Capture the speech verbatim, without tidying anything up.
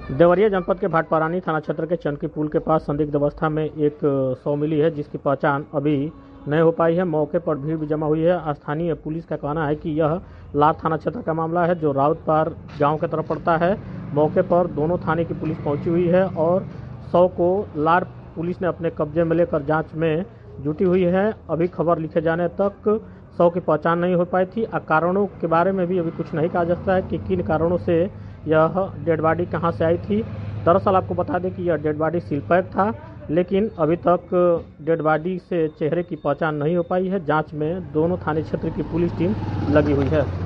देवरिया जनपद के भाटपारानी थाना क्षेत्र के चनकी पुल के पास संदिग्ध अवस्था में एक शव मिली है, जिसकी पहचान अभी नहीं हो पाई है। मौके पर भीड़ भी जमा हुई है। स्थानीय पुलिस का कहना है कि यह लार थाना क्षेत्र का मामला है, जो राउतपार गांव की तरफ पड़ता है। मौके पर दोनों थाने की पुलिस पहुंची हुई है और शव को लार पुलिस ने अपने कब्जे में लेकर जाँच में जुटी हुई है। अभी खबर लिखे जाने तक शव की पहचान नहीं हो पाई थी। कारणों के बारे में भी अभी कुछ नहीं कहा जा सकता है कि किन कारणों से यह डेड बॉडी कहां से आई थी। दरअसल आपको बता दें कि यह डेड बॉडी सील पैक था, लेकिन अभी तक डेड बॉडी से चेहरे की पहचान नहीं हो पाई है। जांच में दोनों थाने क्षेत्र की पुलिस टीम लगी हुई है।